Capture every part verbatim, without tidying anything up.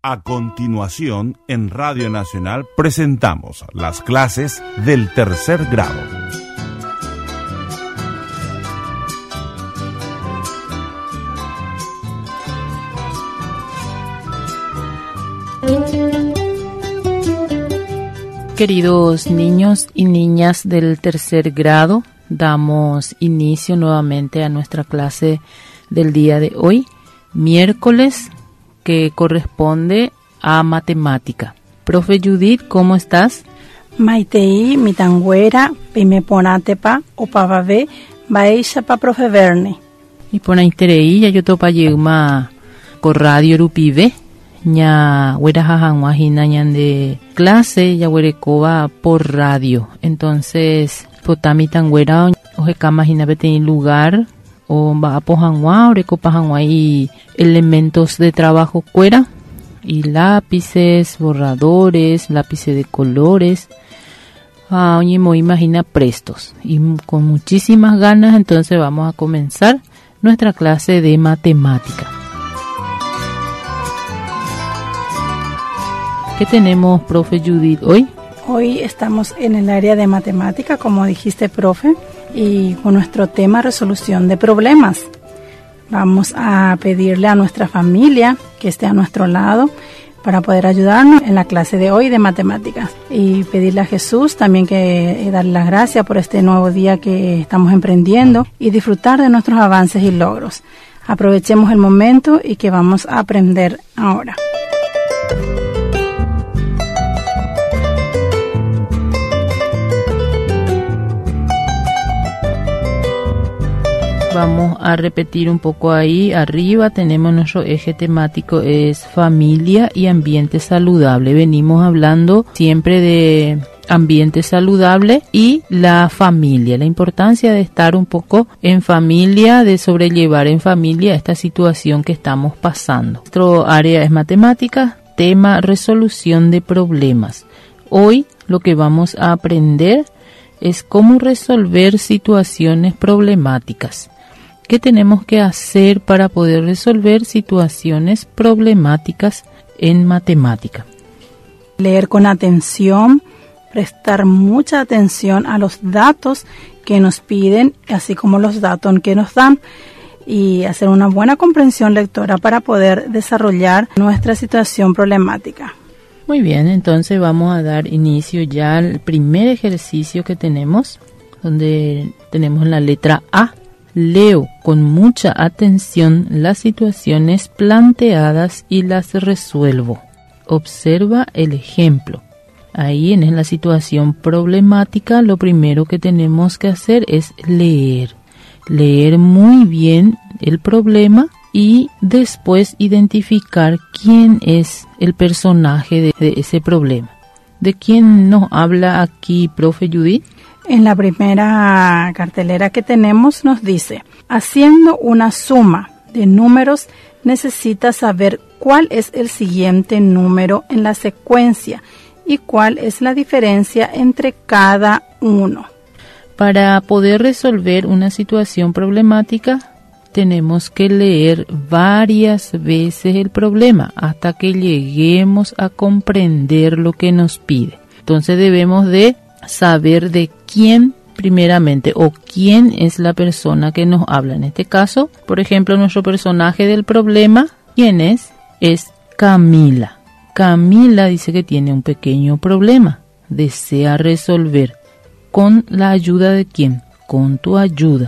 A continuación, en Radio Nacional presentamos las clases del tercer grado. Queridos niños y niñas del tercer grado, damos inicio nuevamente a nuestra clase del día de hoy, miércoles, que corresponde a matemática. Profe Judith, ¿cómo estás? Maitei, mitangüera, pimeponatepa, opavave, baishapa profe Verne. Y por interei, ya yo topa yegma con radio rupive, ña huera jajanguajina ñan de clase, ya huerecoba por radio. Entonces, potami tangüera, ojeca imagina que tiene lugar, o va a pojangua, oreco pajangua y elementos de trabajo cuera, y lápices, borradores, lápices de colores. Ah, oye, me imagina prestos. Y con muchísimas ganas, entonces vamos a comenzar nuestra clase de matemática. ¿Qué tenemos, profe Judith, hoy? Hoy estamos en el área de matemática, como dijiste, profe, y con nuestro tema resolución de problemas. Vamos a pedirle a nuestra familia que esté a nuestro lado para poder ayudarnos en la clase de hoy de matemáticas. Y pedirle a Jesús también que darle las gracias por este nuevo día que estamos emprendiendo y disfrutar de nuestros avances y logros. Aprovechemos el momento y que vamos a aprender ahora. Vamos a repetir un poco ahí. Arriba tenemos nuestro eje temático, es familia y ambiente saludable. Venimos hablando siempre de ambiente saludable y la familia. La importancia de estar un poco en familia, de sobrellevar en familia esta situación que estamos pasando. Nuestro área es matemáticas, tema resolución de problemas. Hoy lo que vamos a aprender es cómo resolver situaciones problemáticas. ¿Qué tenemos que hacer para poder resolver situaciones problemáticas en matemática? Leer con atención, prestar mucha atención a los datos que nos piden, así como los datos que nos dan, y hacer una buena comprensión lectora para poder desarrollar nuestra situación problemática. Muy bien, entonces vamos a dar inicio ya al primer ejercicio que tenemos, donde tenemos la letra A. Leo con mucha atención las situaciones planteadas y las resuelvo. Observa el ejemplo. Ahí en la situación problemática, lo primero que tenemos que hacer es leer. Leer muy bien el problema y después identificar quién es el personaje de, de ese problema. ¿De quién nos habla aquí, profe Judith? En la primera cartelera que tenemos nos dice, haciendo una suma de números, necesita saber cuál es el siguiente número en la secuencia y cuál es la diferencia entre cada uno. Para poder resolver una situación problemática, tenemos que leer varias veces el problema hasta que lleguemos a comprender lo que nos pide. Entonces debemos de saber de quién primeramente o quién es la persona que nos habla. En este caso, por ejemplo, nuestro personaje del problema, ¿quién es? Es Camila. Camila dice que tiene un pequeño problema, desea resolver. ¿Con la ayuda de quién? Con tu ayuda.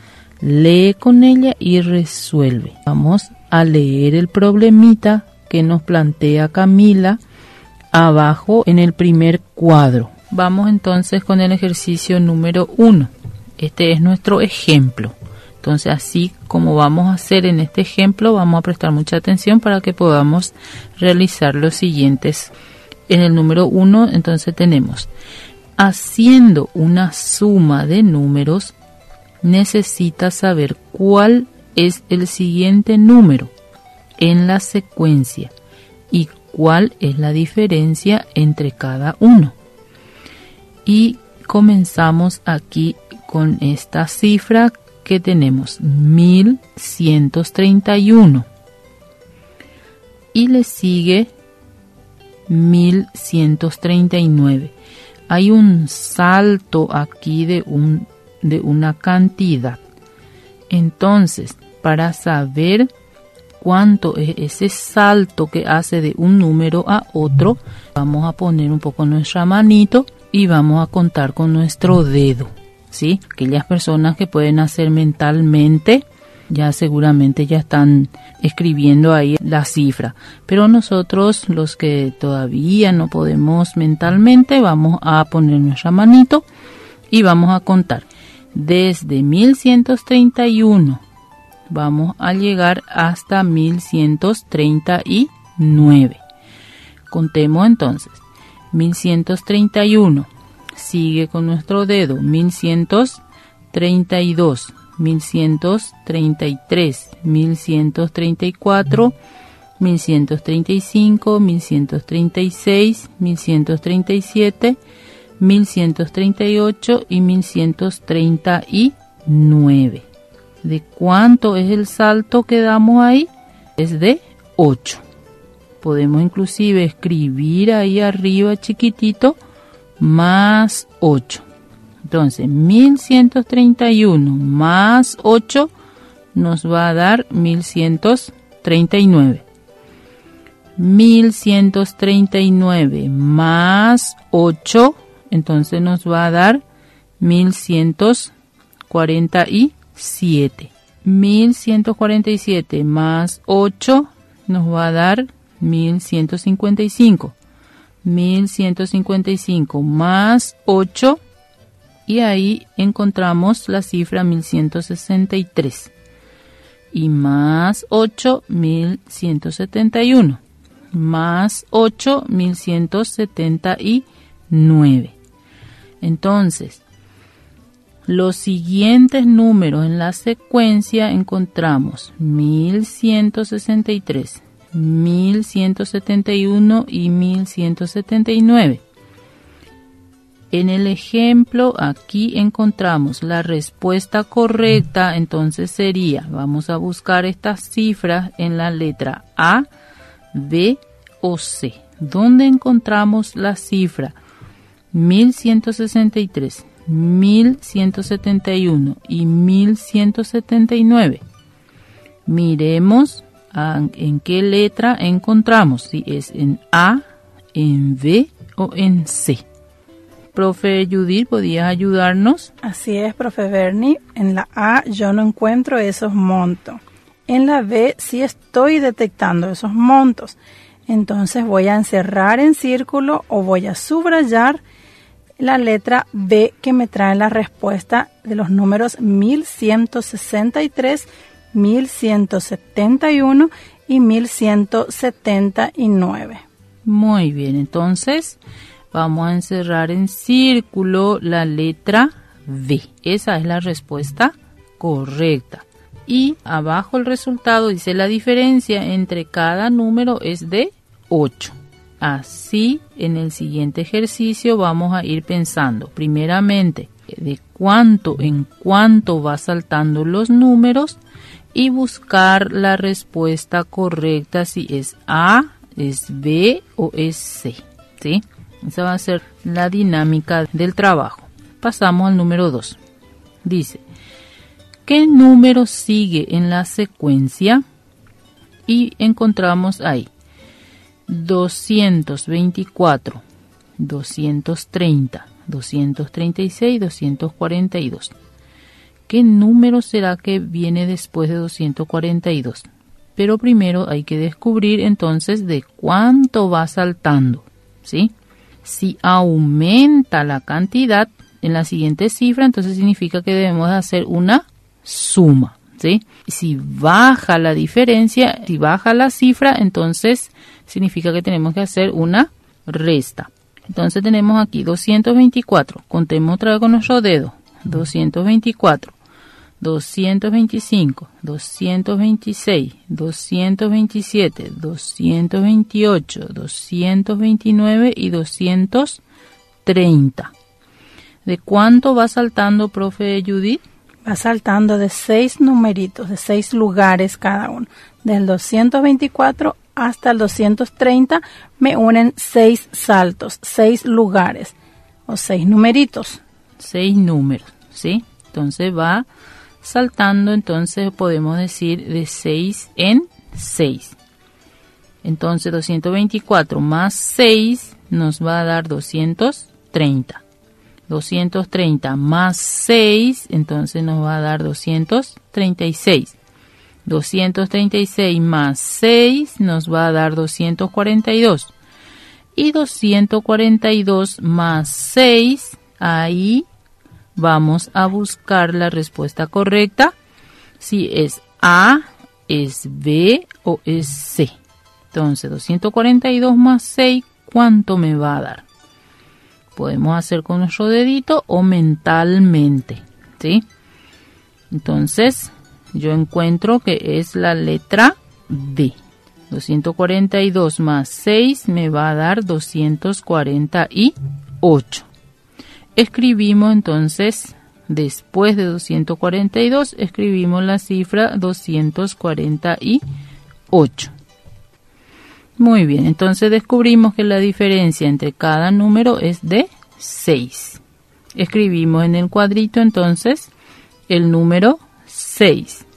Lee con ella y resuelve. Vamos a leer el problemita que nos plantea Camila abajo en el primer cuadro. Vamos entonces con el ejercicio número uno. Este es nuestro ejemplo. Entonces, así como vamos a hacer en este ejemplo, vamos a prestar mucha atención para que podamos realizar los siguientes. En el número uno, entonces tenemos, haciendo una suma de números, necesita saber cuál es el siguiente número en la secuencia y cuál es la diferencia entre cada uno. Y comenzamos aquí con esta cifra que tenemos, mil ciento treinta y uno. Y le sigue mil ciento treinta y nueve. Hay un salto aquí de, un, de una cantidad. Entonces, para saber cuánto es ese salto que hace de un número a otro, vamos a poner un poco nuestra manito y vamos a contar con nuestro dedo, ¿sí? Aquellas personas que pueden hacer mentalmente, ya seguramente ya están escribiendo ahí la cifra. Pero nosotros, los que todavía no podemos mentalmente, vamos a poner nuestra manito y vamos a contar. Desde mil ciento treinta y uno vamos a llegar hasta mil ciento treinta y nueve. Contemos entonces. mil ciento treinta y uno. Sigue con nuestro dedo. mil ciento treinta y dos. mil ciento treinta y tres. mil ciento treinta y cuatro. mil ciento treinta y cinco. mil ciento treinta y seis. mil ciento treinta y siete. mil ciento treinta y ocho y mil ciento treinta y nueve. ¿De cuánto es el salto que damos ahí? Es de ocho. Podemos inclusive escribir ahí arriba chiquitito más ocho. Entonces, mil ciento treinta y uno más ocho nos va a dar mil ciento treinta y nueve. mil ciento treinta y nueve más ocho, entonces nos va a dar mil ciento cuarenta y siete. mil ciento cuarenta y siete más ocho nos va a dar mil ciento cincuenta y cinco. mil ciento cincuenta y cinco más ocho, y ahí encontramos la cifra mil ciento sesenta y tres. Y más ocho, mil ciento setenta y uno. Más ocho, mil ciento setenta y nueve. Entonces, los siguientes números en la secuencia encontramos mil ciento sesenta y tres, mil ciento setenta y uno y mil ciento setenta y nueve. En el ejemplo aquí encontramos la respuesta correcta, entonces sería, vamos a buscar estas cifras en la letra A, B o C. ¿Dónde encontramos la cifra mil ciento sesenta y tres, mil ciento setenta y uno y mil ciento setenta y nueve? Miremos a, en qué letra encontramos, si es en A, en B o en C. Profe Judith, ¿podías ayudarnos? Así es, profe Bernie. En la A yo no encuentro esos montos. En la B sí estoy detectando esos montos. Entonces voy a encerrar en círculo o voy a subrayar la letra B que me trae la respuesta de los números mil ciento sesenta y tres, mil ciento setenta y uno y mil ciento setenta y nueve. Muy bien, entonces vamos a encerrar en círculo la letra B. Esa es la respuesta correcta. Y abajo el resultado dice la diferencia entre cada número es de ocho. Así, en el siguiente ejercicio vamos a ir pensando primeramente de cuánto en cuánto va saltando los números y buscar la respuesta correcta si es A, es B o es C, ¿sí? Esa va a ser la dinámica del trabajo. Pasamos al número dos. Dice, ¿qué número sigue en la secuencia? Y encontramos ahí doscientos veinticuatro, doscientos treinta, doscientos treinta y seis, doscientos cuarenta y dos. ¿Qué número será que viene después de doscientos cuarenta y dos? Pero primero hay que descubrir entonces de cuánto va saltando, ¿sí? Si aumenta la cantidad en la siguiente cifra, entonces significa que debemos hacer una suma, ¿sí? Si baja la diferencia, si baja la cifra, entonces significa que tenemos que hacer una resta. Entonces tenemos aquí doscientos veinticuatro. Contemos otra vez con nuestro dedo. doscientos veinticuatro, doscientos veinticinco, doscientos veintiséis, doscientos veintisiete, doscientos veintiocho, doscientos veintinueve y doscientos treinta. ¿De cuánto va saltando, profe Judith? Va saltando de seis numeritos, de seis lugares cada uno, del doscientos veinticuatro hasta el doscientos treinta me unen seis saltos, seis lugares o seis numeritos. Seis números, ¿sí? Entonces va saltando, entonces podemos decir de seis en seis. Entonces doscientos veinticuatro más seis nos va a dar doscientos treinta. doscientos treinta más seis, entonces nos va a dar doscientos treinta y seis. doscientos treinta y seis más seis nos va a dar doscientos cuarenta y dos. Y doscientos cuarenta y dos más seis, ahí vamos a buscar la respuesta correcta. Si es A, es B o es C. Entonces, doscientos cuarenta y dos más seis, ¿cuánto me va a dar? Podemos hacer con nuestro dedito o mentalmente, ¿sí? Entonces, yo encuentro que es la letra D. doscientos cuarenta y dos más seis me va a dar doscientos cuarenta y ocho. Escribimos entonces, después de doscientos cuarenta y dos, escribimos la cifra doscientos cuarenta y ocho. Muy bien, entonces descubrimos que la diferencia entre cada número es de seis. Escribimos en el cuadrito entonces el número seis.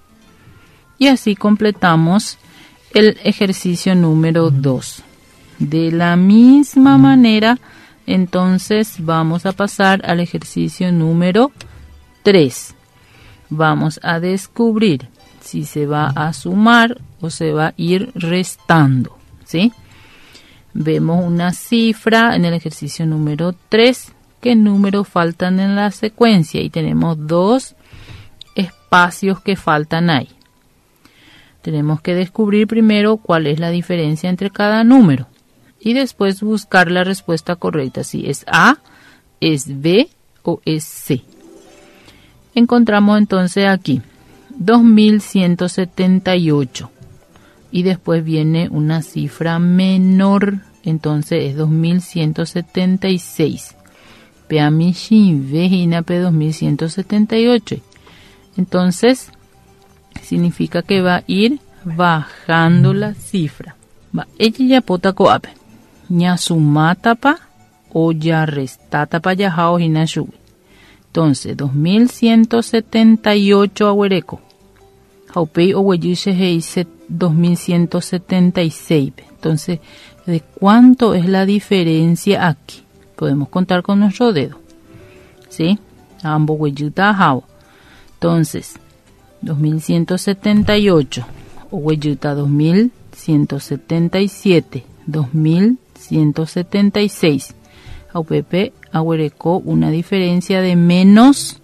Y así completamos el ejercicio número dos. De la misma manera, entonces vamos a pasar al ejercicio número tres. Vamos a descubrir si se va a sumar o se va a ir restando, ¿sí? Vemos una cifra en el ejercicio número tres. ¿Qué números faltan en la secuencia? Y tenemos dos espacios que faltan ahí. Tenemos que descubrir primero cuál es la diferencia entre cada número y después buscar la respuesta correcta, si es A, es B o es C. Encontramos entonces aquí dos mil ciento setenta y ocho y después viene una cifra menor, entonces es dos mil ciento setenta y seis. Peamishi vejina P dos mil ciento setenta y ocho. Entonces significa que va a ir bajando la cifra. Va, ella ya pota coape. Ña sumata pa o ya restata pa ya jao hina shubi. Entonces, dos mil ciento setenta y ocho agüereco. Jaupei o hueyuse heise dos mil ciento setenta y seis. Entonces, ¿de cuánto es la diferencia aquí? Podemos contar con nuestro dedo. ¿Sí? Ambos hueyuta jao. Entonces, dos mil ciento setenta y ocho. O hueyuta dos mil ciento setenta y siete. dos mil ciento setenta y seis. Aupepe agüerecó una diferencia de menos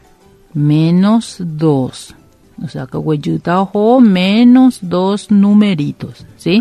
menos dos. O sea que hueyuta ojo menos dos numeritos, ¿sí?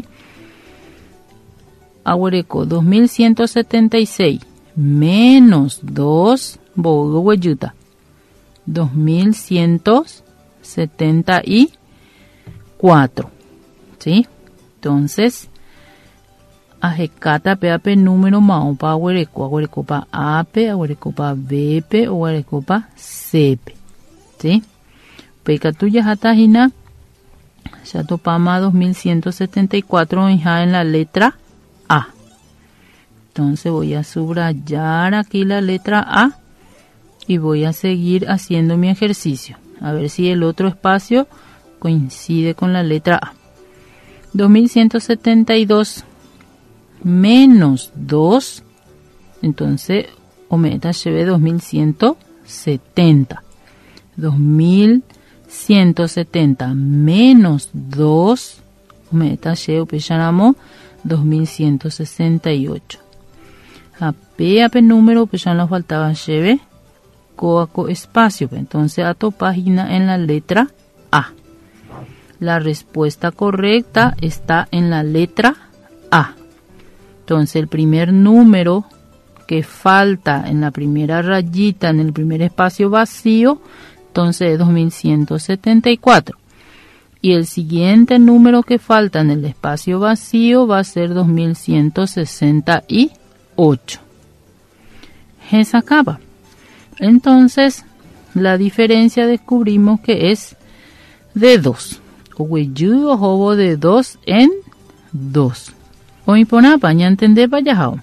Agüerecó dos mil ciento setenta y seis menos dos bogo hueyuta. dos mil ciento setenta y cuatro, ¿sí? Entonces, ajecata peape número mao pa agüereco, agüereco pa ape, agüereco pa bepe, agüereco pa cepe, ¿sí? Peca tuya jatajina, ya topama dos mil ciento setenta y cuatro en la letra A. Entonces voy a subrayar aquí la letra A y voy a seguir haciendo mi ejercicio. A ver si el otro espacio coincide con la letra A. dos mil ciento setenta y dos menos dos, entonces ometa lleve dos mil ciento setenta. dos mil ciento setenta menos dos, ometa lleve pechanamo dos mil ciento sesenta y ocho. Ape ape número pechan nos faltaba lleve coaco espacio, entonces ato página en la letra A. La respuesta correcta está en la letra A. Entonces el primer número que falta en la primera rayita, en el primer espacio vacío, entonces es dos mil ciento setenta y cuatro. Y el siguiente número que falta en el espacio vacío va a ser dos mil ciento sesenta y ocho. Se acaba. Entonces la diferencia descubrimos que es de dos. O hueyu o jobo de dos en dos. Hoy pona paña entender payajao.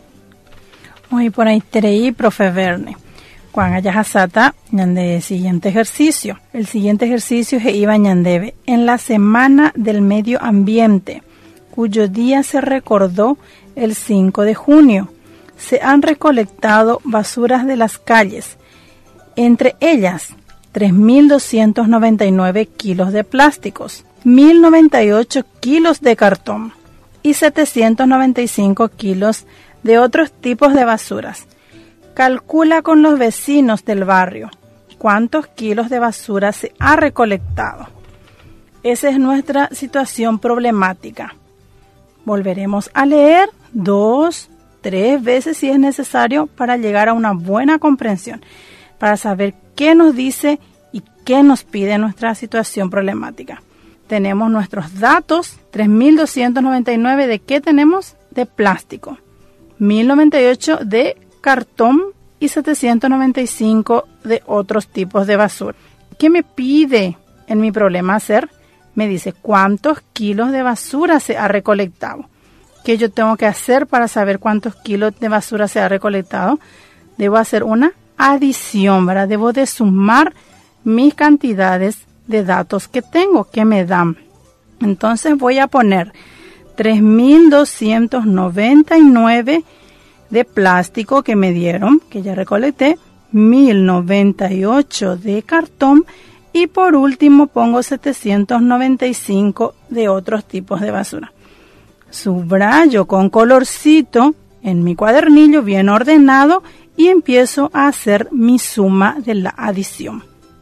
Hoy por ahí tereí, profe Verne. Cuando haya sata, ñande siguiente ejercicio. El siguiente ejercicio es iba ñandebe. En la semana del medio ambiente, cuyo día se recordó el cinco de junio, se han recolectado basuras de las calles, entre ellas tres mil doscientos noventa y nueve kilos de plásticos, mil noventa y ocho kilos de cartón y setecientos noventa y cinco kilos de otros tipos de basuras. Calcula con los vecinos del barrio cuántos kilos de basura se ha recolectado. Esa es nuestra situación problemática. Volveremos a leer dos, tres veces si es necesario para llegar a una buena comprensión, para saber qué nos dice y qué nos pide nuestra situación problemática. Tenemos nuestros datos, tres mil doscientos noventa y nueve de qué tenemos, de plástico, mil noventa y ocho de cartón y setecientos noventa y cinco de otros tipos de basura. ¿Qué me pide en mi problema hacer? Me dice cuántos kilos de basura se ha recolectado. ¿Qué yo tengo que hacer para saber cuántos kilos de basura se ha recolectado? Debo hacer una adición, ¿verdad? Debo de sumar mis cantidades de datos que tengo, que me dan. Entonces voy a poner tres mil doscientos noventa y nueve de plástico que me dieron, que ya recolecté, mil noventa y ocho de cartón y por último pongo setecientos noventa y cinco de otros tipos de basura. Subrayo con colorcito en mi cuadernillo bien ordenado y empiezo a hacer mi suma de la adición.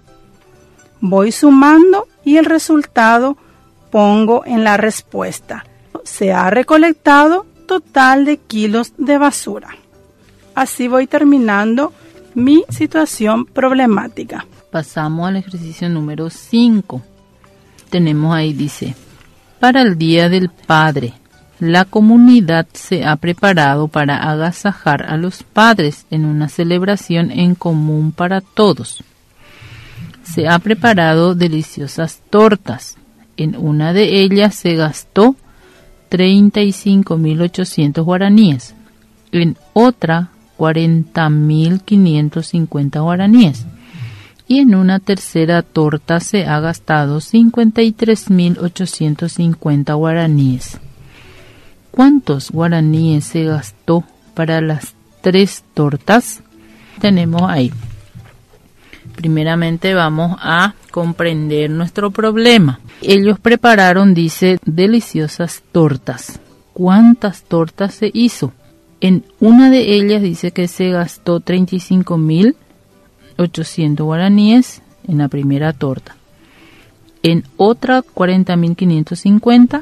Voy sumando y el resultado pongo en la respuesta. Se ha recolectado total de kilos de basura. Así voy terminando mi situación problemática. Pasamos al ejercicio número cinco. Tenemos ahí, dice, para el Día del Padre, la comunidad se ha preparado para agasajar a los padres en una celebración en común para todos. Se ha preparado deliciosas tortas. En una de ellas se gastó treinta y cinco mil ochocientos guaraníes. En otra, cuarenta mil quinientos cincuenta guaraníes. Y en una tercera torta se ha gastado cincuenta y tres mil ochocientos cincuenta guaraníes. ¿Cuántos guaraníes se gastó para las tres tortas? Tenemos ahí. Primeramente vamos a comprender nuestro problema. Ellos prepararon, dice, deliciosas tortas. ¿Cuántas tortas se hizo? En una de ellas dice que se gastó treinta y cinco mil ochocientos guaraníes en la primera torta. En otra cuarenta mil quinientos cincuenta.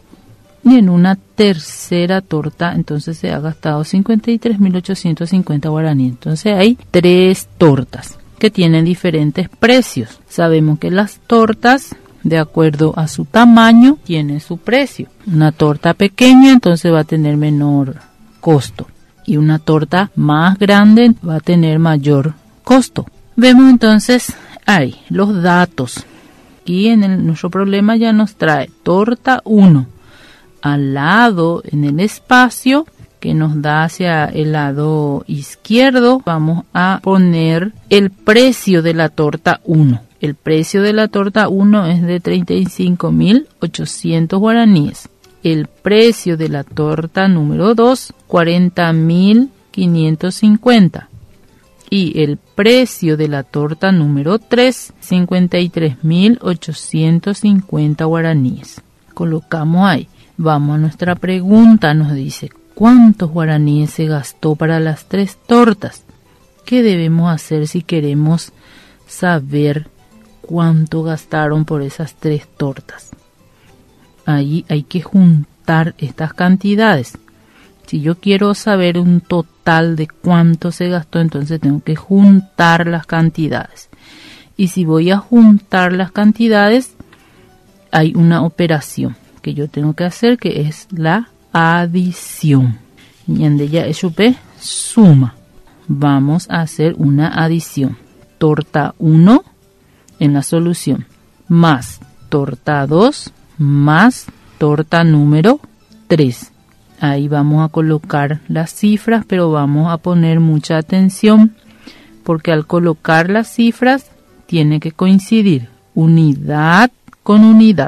Y en una tercera torta, entonces se ha gastado cincuenta y tres mil ochocientos cincuenta guaraníes. Entonces hay tres tortas que tienen diferentes precios. Sabemos que las tortas, de acuerdo a su tamaño, tienen su precio. Una torta pequeña, entonces va a tener menor costo. Y una torta más grande va a tener mayor costo. Vemos entonces ahí los datos. Aquí en el, nuestro problema ya nos trae torta uno. Al lado, en el espacio que nos da hacia el lado izquierdo, vamos a poner el precio de la torta uno. El precio de la torta uno es de treinta y cinco mil ochocientos guaraníes. El precio de la torta número dos, cuarenta mil quinientos cincuenta. Y el precio de la torta número tres, cincuenta y tres mil ochocientos cincuenta guaraníes. Colocamos ahí. Vamos a nuestra pregunta, nos dice, ¿cuántos guaraníes se gastó para las tres tortas? ¿Qué debemos hacer si queremos saber cuánto gastaron por esas tres tortas? Ahí hay que juntar estas cantidades. Si yo quiero saber un total de cuánto se gastó, entonces tengo que juntar las cantidades. Y si voy a juntar las cantidades, hay una operación que yo tengo que hacer, que es la adición. Y en ella es suma. Vamos a hacer una adición. Torta uno en la solución, más torta dos, más torta número tres. Ahí vamos a colocar las cifras, pero vamos a poner mucha atención porque al colocar las cifras tiene que coincidir unidad con unidad,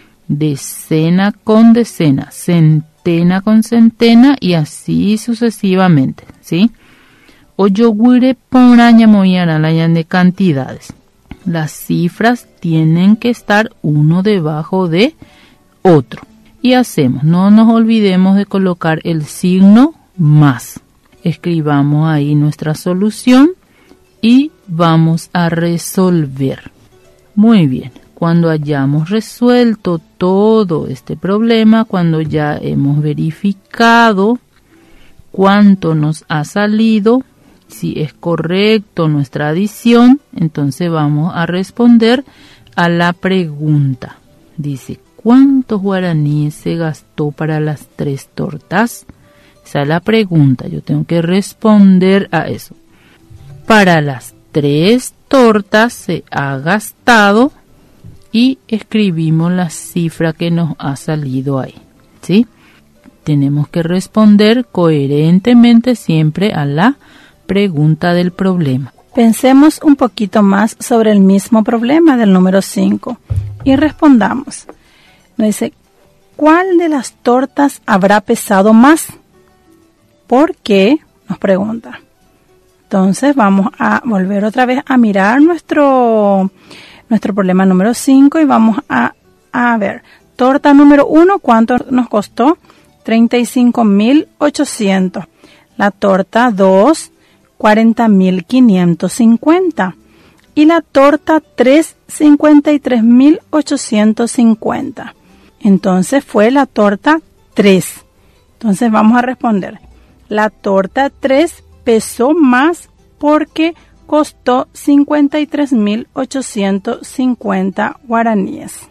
decena con decena, centena con centena y así sucesivamente, ¿sí? O yogure poraña moyaralayan de cantidades. Las cifras tienen que estar uno debajo de otro. Y hacemos, no nos olvidemos de colocar el signo más. Escribamos ahí nuestra solución y vamos a resolver. Muy bien, cuando hayamos resuelto todo este problema, cuando ya hemos verificado cuánto nos ha salido, si es correcto nuestra adición, entonces vamos a responder a la pregunta. Dice, ¿cuántos guaraníes se gastó para las tres tortas? Esa es la pregunta, yo tengo que responder a eso. Para las tres tortas se ha gastado y escribimos la cifra que nos ha salido ahí, ¿sí? Tenemos que responder coherentemente siempre a la pregunta del problema. Pensemos un poquito más sobre el mismo problema del número cinco y respondamos. Nos dice, ¿cuál de las tortas habrá pesado más? ¿Por qué? Nos pregunta. Entonces vamos a volver otra vez a mirar nuestro, nuestro problema número cinco y vamos a, a ver. Torta número uno, ¿cuánto nos costó? treinta y cinco mil ochocientos. La torta dos, cuarenta mil quinientos cincuenta. Y la torta tres, cincuenta y tres mil ochocientos cincuenta. Entonces fue la torta tres. Entonces vamos a responder. La torta tres pesó más porque costó cincuenta y tres mil ochocientos cincuenta guaraníes.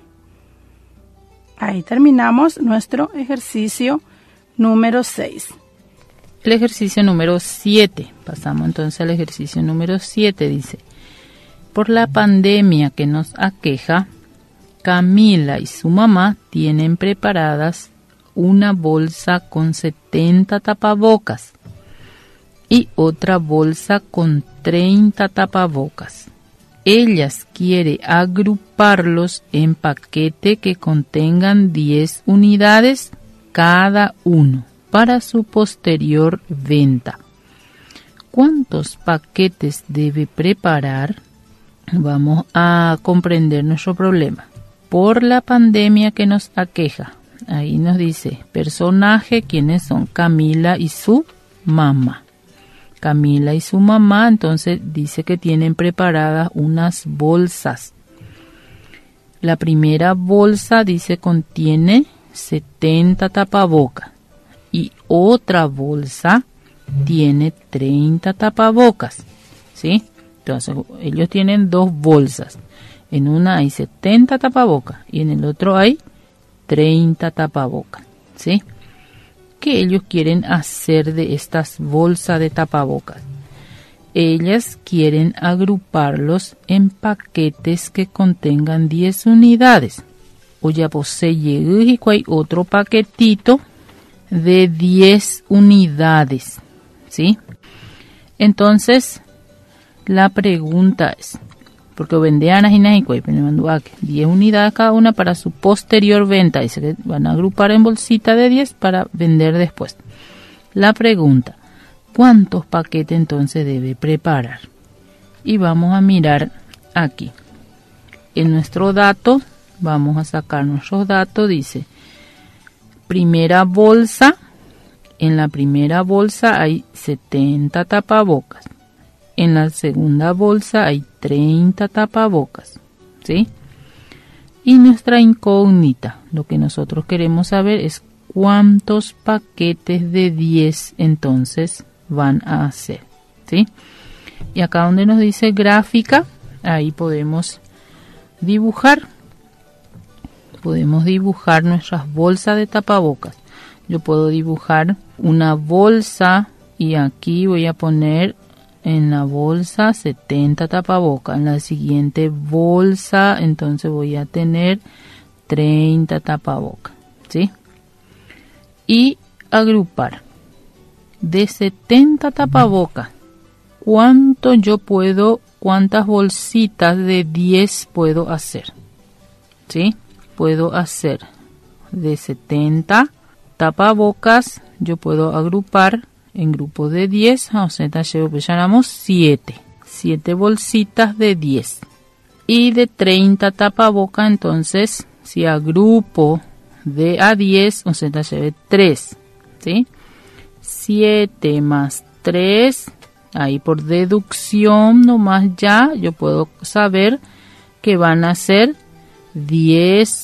Ahí terminamos nuestro ejercicio número seis. El ejercicio número siete. Pasamos entonces al ejercicio número siete. Dice, por la pandemia que nos aqueja, Camila y su mamá tienen preparadas una bolsa con setenta tapabocas y otra bolsa con treinta tapabocas. Ellas quieren agruparlos en paquete que contengan diez unidades cada uno para su posterior venta. ¿Cuántos paquetes debe preparar? Vamos a comprender nuestro problema. Por la pandemia que nos aqueja. Ahí nos dice, personaje, ¿quiénes son? Camila y su mamá. Camila y su mamá, entonces dice que tienen preparadas unas bolsas. La primera bolsa dice contiene setenta tapabocas y otra bolsa tiene treinta tapabocas, ¿sí? Entonces ellos tienen dos bolsas. En una hay setenta tapabocas y en el otro hay treinta tapabocas, ¿sí? ¿Qué ellos quieren hacer de estas bolsas de tapabocas? Ellas quieren agruparlos en paquetes que contengan diez unidades. O ya posee y hay otro paquetito de diez unidades, ¿sí? Entonces, la pregunta es, porque vendían a diez unidades cada una para su posterior venta. Dice que van a agrupar en bolsita de diez para vender después. La pregunta, ¿cuántos paquetes entonces debe preparar? Y vamos a mirar aquí. En nuestro dato, vamos a sacar nuestros datos. Dice, primera bolsa. En la primera bolsa hay setenta tapabocas. En la segunda bolsa hay treinta tapabocas, ¿sí? Y nuestra incógnita, lo que nosotros queremos saber es cuántos paquetes de diez entonces van a hacer, ¿sí? Y acá donde nos dice gráfica, ahí podemos dibujar. Podemos dibujar nuestras bolsas de tapabocas. Yo puedo dibujar una bolsa y aquí voy a poner en la bolsa setenta tapabocas. En la siguiente bolsa entonces voy a tener treinta tapabocas, ¿sí? y agrupar. De setenta tapabocas, ¿cuánto yo puedo, cuántas bolsitas de diez puedo hacer? ¿Sí? Puedo hacer de setenta tapabocas, yo puedo agrupar en grupos de diez, o sea, llamamos siete. siete bolsitas de diez. Y de treinta tapabocas, entonces, si agrupo de a diez, o sea, lleve tres, ¿sí? siete más tres, ahí por deducción nomás ya, yo puedo saber que van a ser diez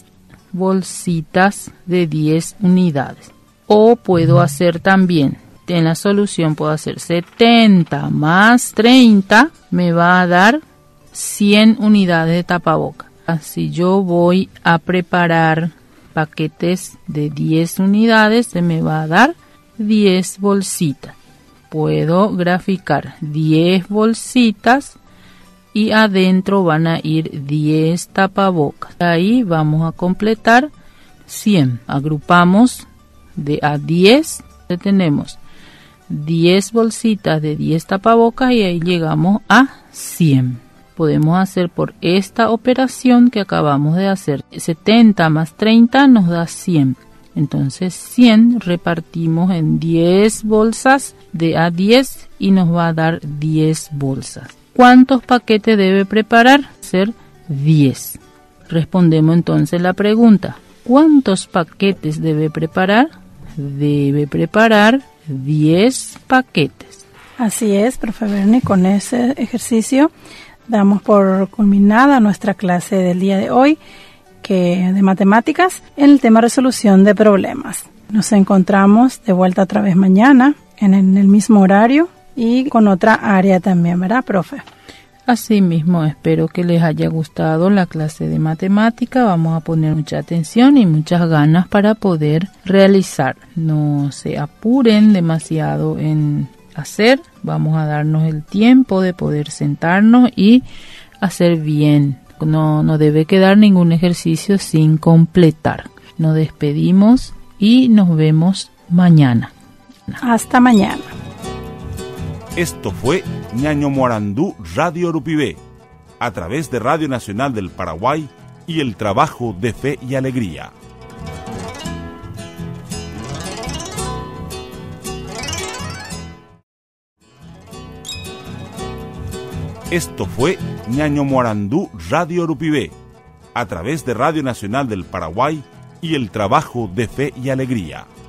bolsitas de diez unidades. O puedo hacer también, en la solución puedo hacer setenta más treinta, me va a dar cien unidades de tapabocas. Si yo voy a preparar paquetes de diez unidades, se me va a dar diez bolsitas. Puedo graficar diez bolsitas y adentro van a ir diez tapabocas. Ahí vamos a completar cien. Agrupamos de a diez, tenemos diez bolsitas de diez tapabocas y ahí llegamos a cien. Podemos hacer por esta operación que acabamos de hacer. setenta más treinta nos da cien. Entonces cien repartimos en diez bolsas de a diez y nos va a dar diez bolsas. ¿Cuántos paquetes debe preparar? Ser diez. Respondemos entonces la pregunta. ¿Cuántos paquetes debe preparar? Debe preparar diez paquetes. Así es, profe Bernie, con ese ejercicio damos por culminada nuestra clase del día de hoy, que de matemáticas, en el tema resolución de problemas. Nos encontramos de vuelta otra vez mañana, en el mismo horario y con otra área también, ¿verdad, profe? Así mismo, espero que les haya gustado la clase de matemática. Vamos a poner mucha atención y muchas ganas para poder realizar. No se apuren demasiado en hacer. Vamos a darnos el tiempo de poder sentarnos y hacer bien. No, no debe quedar ningún ejercicio sin completar. Nos despedimos y nos vemos mañana. Hasta mañana. Esto fue Ñaño Morandú Radio Urupibé, a través de Radio Nacional del Paraguay y el trabajo de fe y alegría. Esto fue Ñaño Morandú Radio Urupibé, a través de Radio Nacional del Paraguay y el trabajo de fe y alegría.